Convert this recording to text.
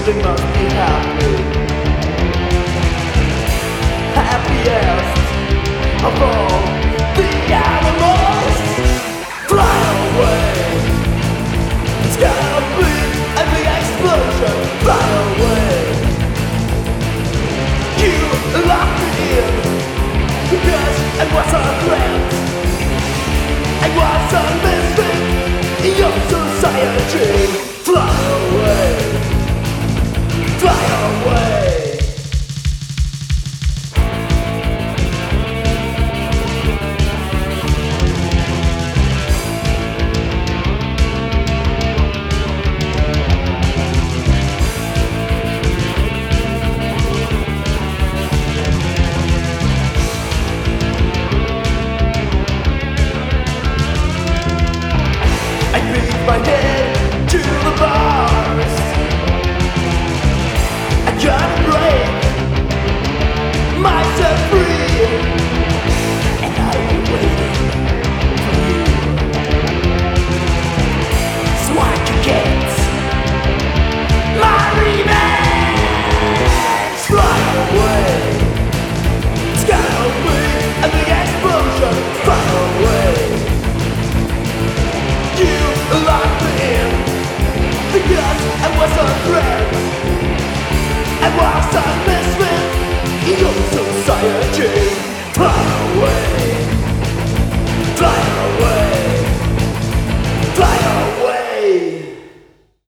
they must be happy. Happiest of all the animals. Fly away. It's gonna be a big explosion. Fly away. You locked me in because I was a threat. I was a misfit in your society. Fly away. Fly away. I beat my head to the bars. I gotta break myself free, and I've been waiting for you, so I can get my revenge. Fly away. It's gonna be a big explosion. Fly away. You locked me in because I was a threat. I was a misfit. You're so